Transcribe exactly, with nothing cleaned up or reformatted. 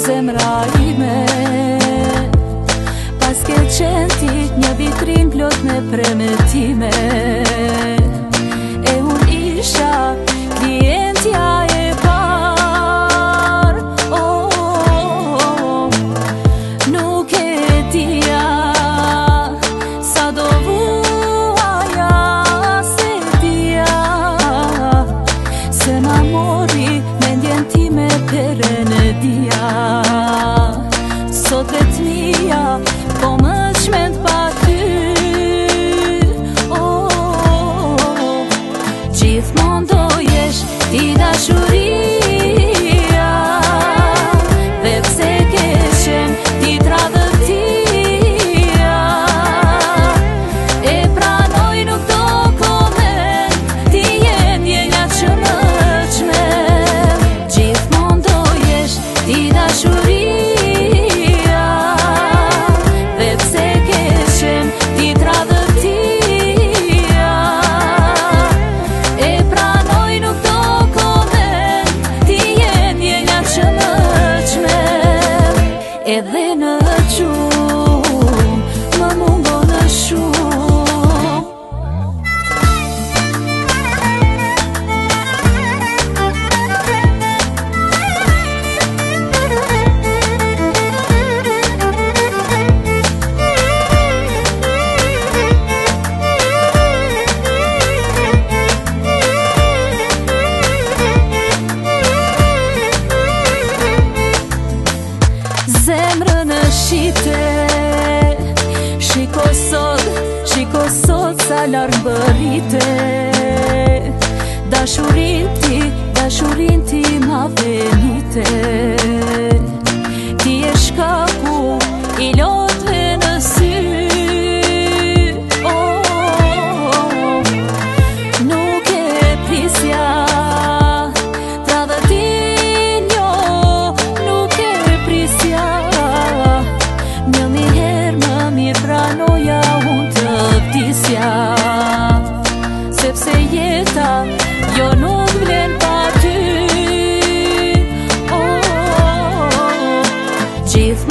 zemra ime. Pas ke qenë ti një vitrin plot me premetime. E unë isha klientja e par. Oh, oh, oh. Nuk e dija sa do vuaja se dija se ma mori mendjen time perën e dija. Sot vet mia po më qmend pa ty. Oh, oh, oh. Gjithmon do jesh ti dashuria. Dhe pse ke qen ti tradhtia. E pranoj nuk do koment, ti je ndjenja që më çmend. Gjithmon do jesh ti dashuria. Edhe në gjumë më mungo në shumë. Zemrën në shite, shiko sot, shiko sot sa larg bërite. Dashurin ti, dashurin ti ma venite. Ti e shkaku i lotve në sy. Oh, oh, oh. Nuk e prisja tradhtin jo, nuk e prisja. Një mi her më mirë pranoja unë të vdisja. Sepse jeta jo nuk vlen pa ty. Oh, oh, oh. Gjithë